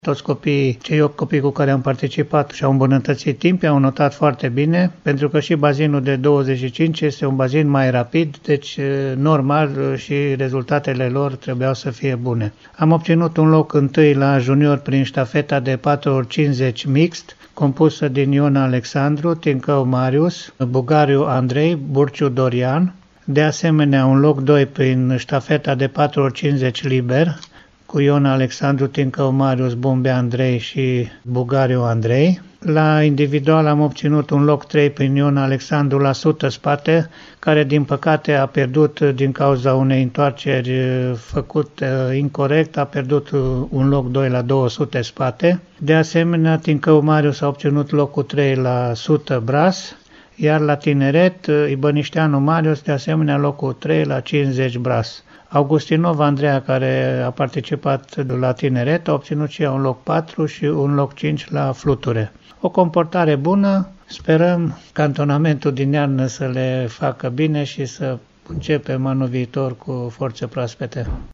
Toți copiii, cei 8 copii cu care am participat și-au îmbunătățit timpii, au notat foarte bine, pentru că și bazinul de 25 este un bazin mai rapid, deci normal și rezultatele lor trebuiau să fie bune. Am obținut un loc întâi la junior prin ștafeta de 4x50 mixt, compusă din Iona Alexandru, Tincău Marius, Bugariu Andrei, Burciu Dorian, de asemenea un loc 2 prin ștafeta de 4x50 liber, cu Iona Alexandru, Tincău Marius, Bumbea Andrei și Bugariu Andrei. La individual am obținut un loc 3 prin Iona Alexandru la 100 spate, care din păcate a pierdut din cauza unei întoarceri făcute incorrect, a pierdut un loc 2 la 200 spate. De asemenea, Tincău Marius a obținut locul 3 la 100 bras, iar la tineret, Ibănișteanu Marius, de asemenea locul 3 la 50 bras. Augustinov Andreea, care a participat la tineret, a obținut și ea un loc 4 și un loc 5 la fluture. O comportare bună, sperăm cantonamentul din iarnă să le facă bine și să începem anul viitor cu forțe proaspete.